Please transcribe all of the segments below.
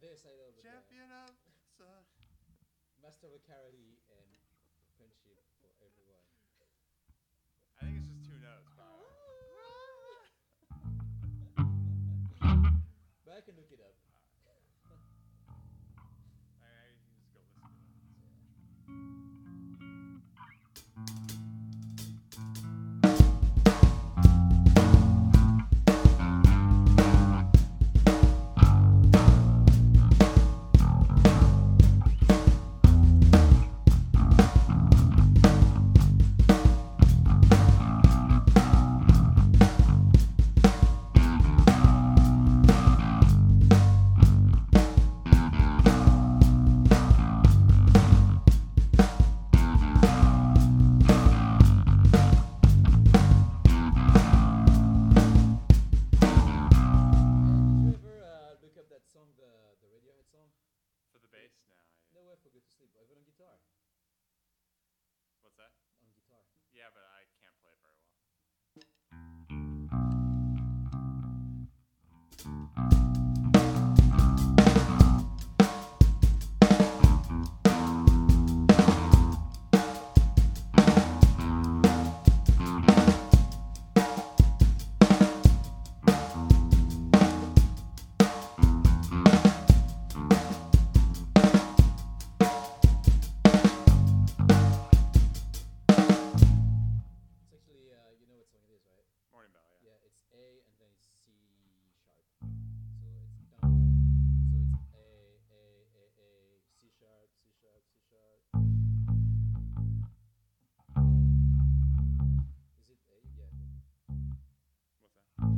bass idol, but Champion of master of karate and friendship for everyone. I think it's just two notes. But I can look it up. I can just go listen to it. For the bass? No. No Way for Good to Sleep. I have it on guitar. What's that? On guitar. Yeah, but I can't play it very well. Morning Bell, yeah. Yeah, it's A and then it's C sharp. So it's down. So it's A, C sharp, C sharp, C sharp. Is it A? Yeah. What's that? Yeah.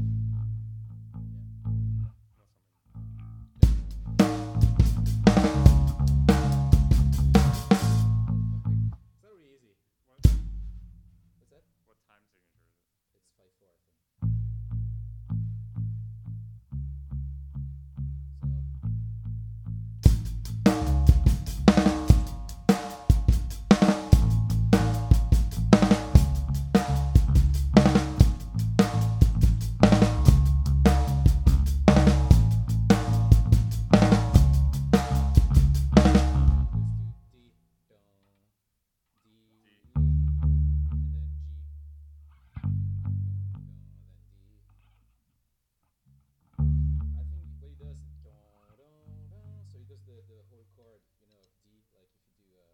What's something? It's not really easy. What's that? What time signature is it? It's 5/4, I think. The whole chord, of D, like if you do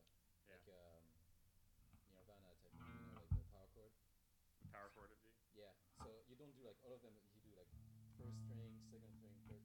Nirvana type, like the power chord. The power chord of D? Yeah. So you don't do like all of them. You do like first string, second string, third.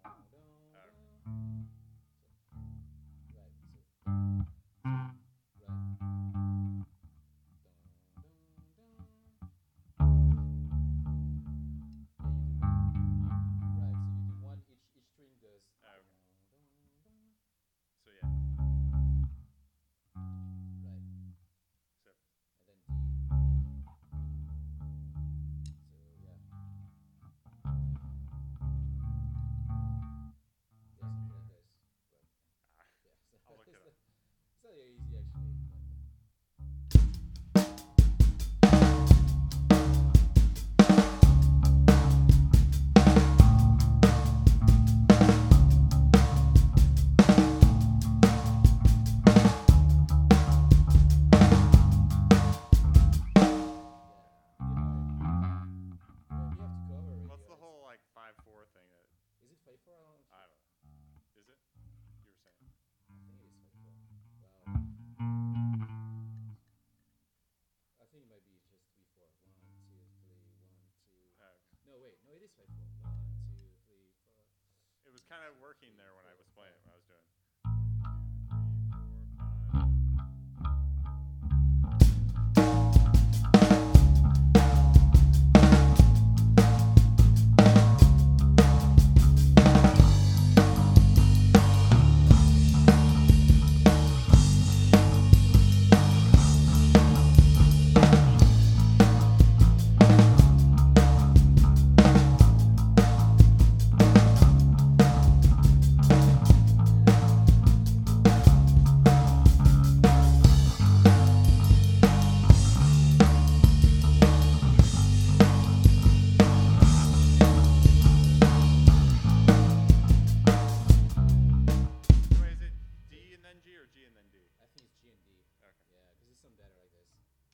It's not very easy actually. What's the whole like 5/4 thing? Is it 5/4? I don't know. Is it? You were saying. I think it is 5/4. Well, I think it might be just 3/4. 1, 2, 3, 1, 2. No, wait. No, it is 5/4. 1, 2, 3, 4. It was kind of working there when I was playing. When I was doing. Yeah. or G and then D? I think it's G and D. Okay. Yeah, because it's some data like this.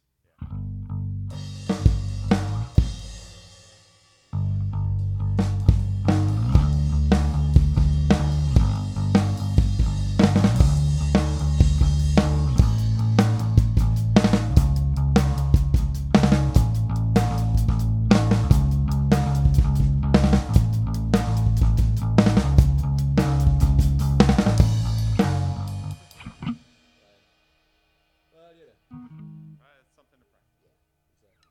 Well, you know. It's something to practice. Yeah, exactly.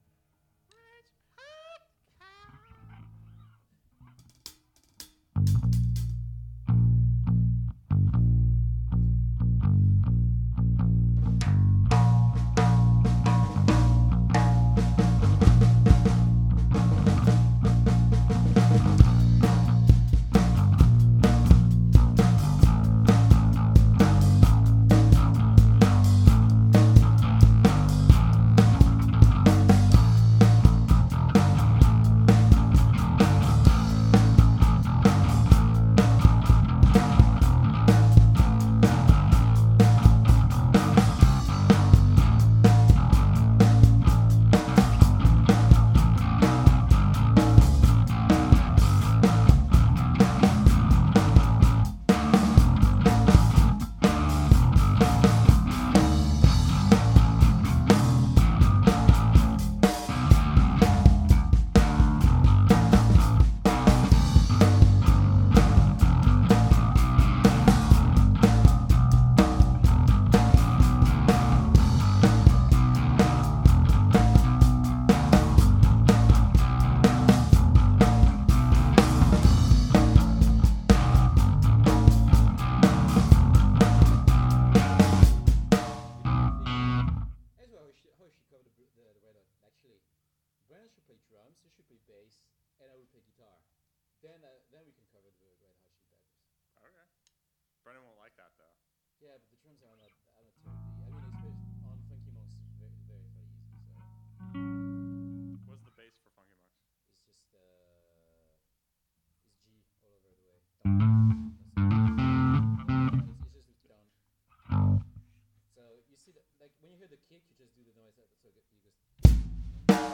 As well, how she covered the Red Hot. Actually, Brandon should play drums, you should play bass, and I will play guitar. Then we can cover the Red Hot Chili Peppers. Okay. Brennan won't like that though. Yeah, but the drums are not terribly. I mean, especially on Funky Monks, it's very very very easy. So What's the bass for Funky Monks? it's just it's G all over the way. It's just down. So you see that, like when you hear the kick, you just do the noise. So you just.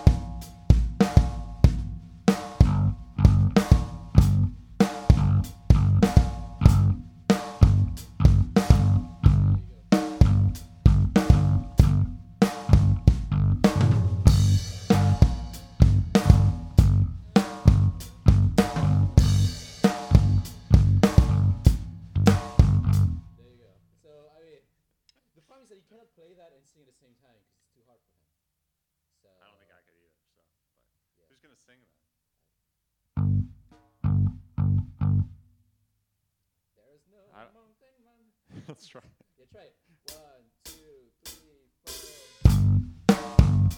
That he cannot play that and sing at the same time because it's too hard for him. So I don't think I could either. So, but yeah. who's gonna sing then? There is no mountain man. Let's try. Yeah, try it. 1, 2, 3, 4.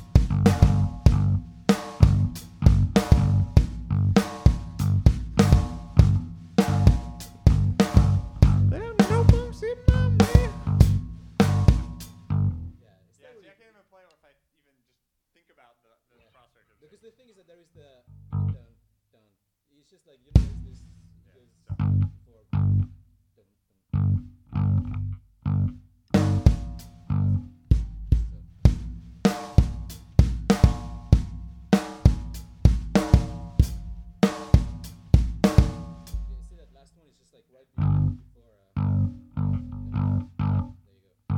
Because the thing is that there is the down, down. It's just like there's this before dun, dun. You see that last one is just like right before. There you go.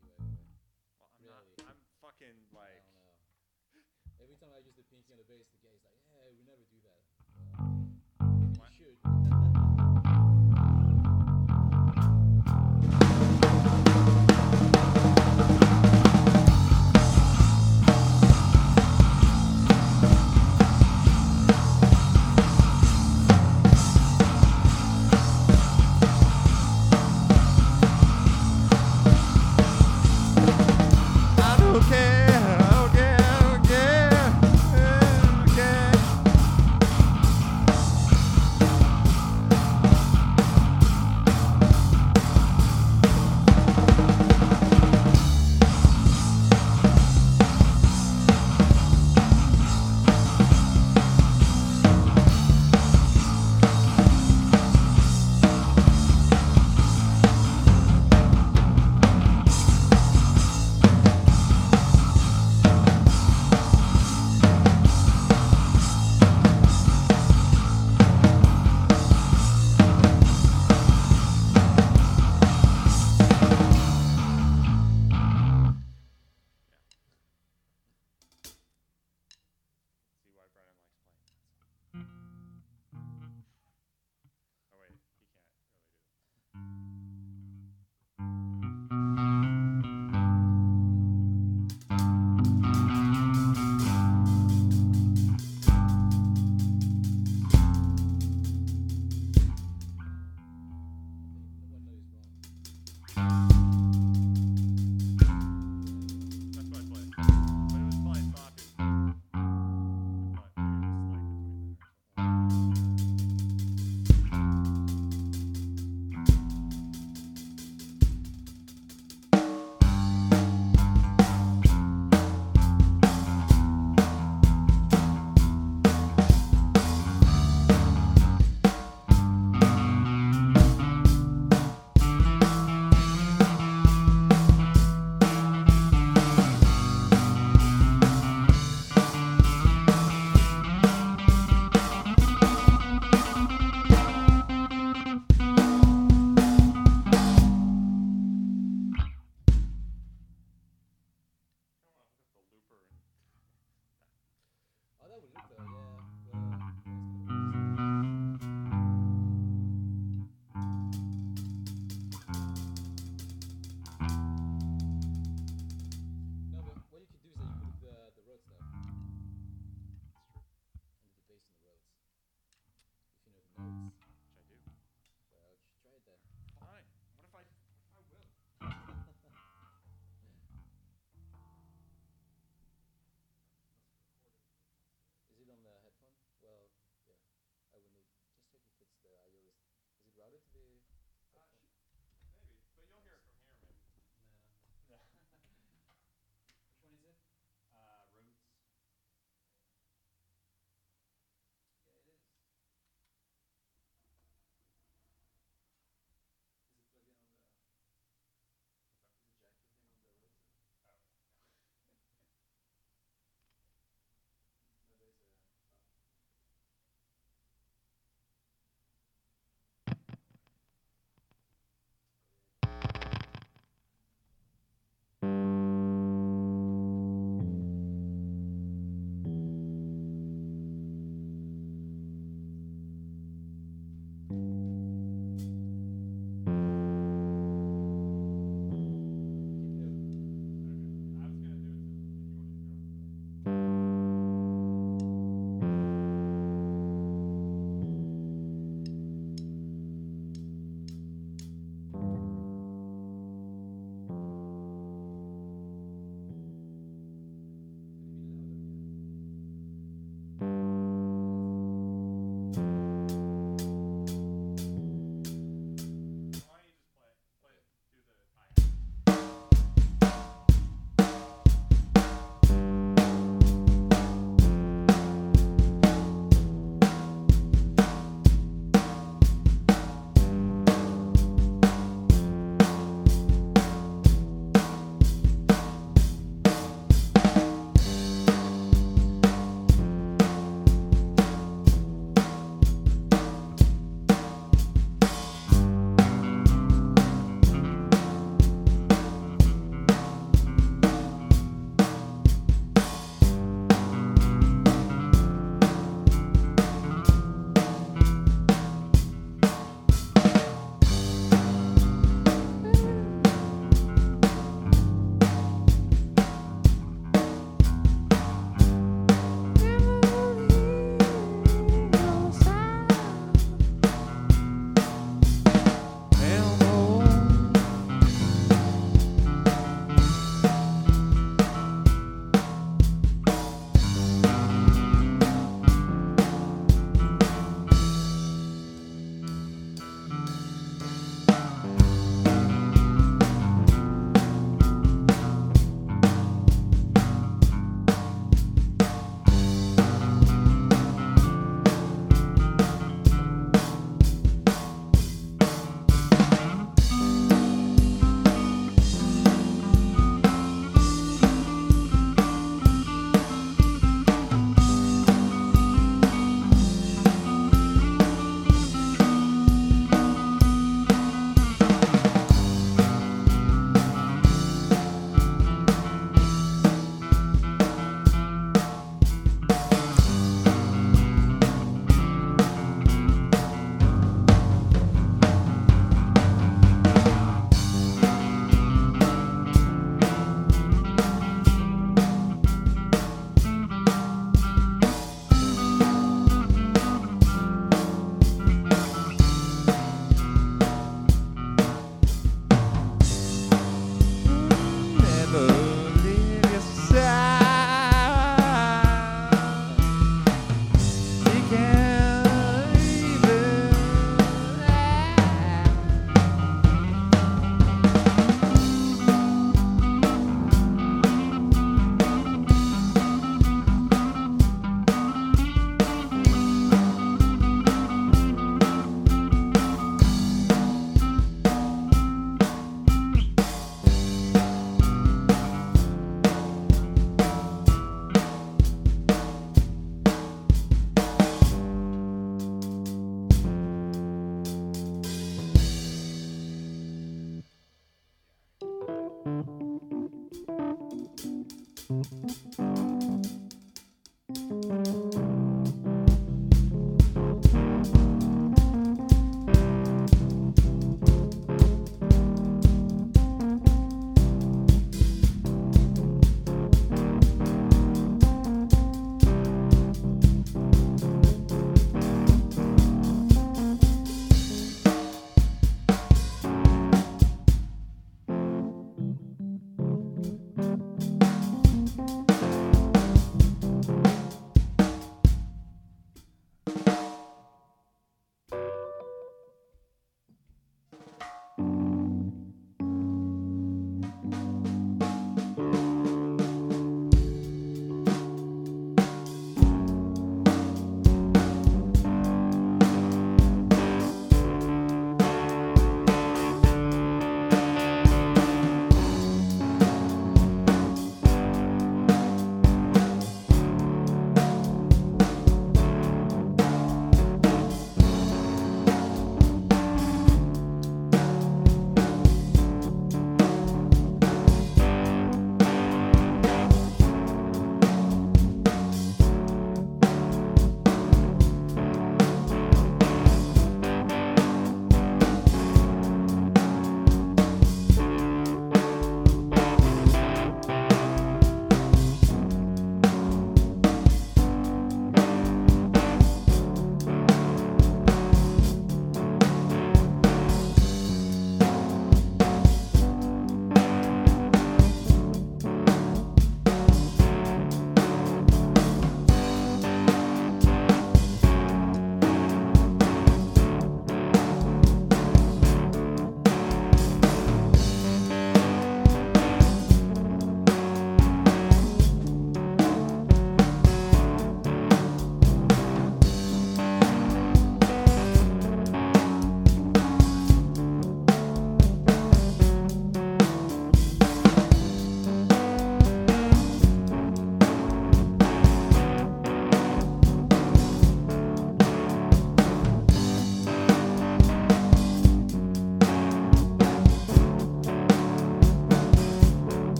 fucking like. I don't know. Every time I use the pinky on the bass, the minuto, yeah. Well, no, but what you could do is that you could look the roads though, and the bass on the roads. If you know the notes. Which I do. Well, you should try it then. Fine. What if I will? Is it on the headphone? Well, yeah. I will need. Just check if it's the IO is. Is it routed to the headphone? Maybe, but you'll hear it from here, maybe. No. Which one is it? Roots. Yeah, it is. Is it plugged in on the? Is the jack plugged in on the roads? Oh. No, there's a. Oh.